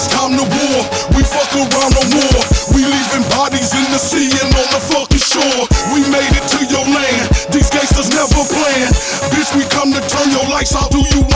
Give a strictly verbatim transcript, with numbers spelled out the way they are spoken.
it's time to war. We fuck around on war. We leaving bodies in the sea and on the fucking shore. We made it to your land. These gangsters never plan. Bitch, we come to turn your lights out. Do you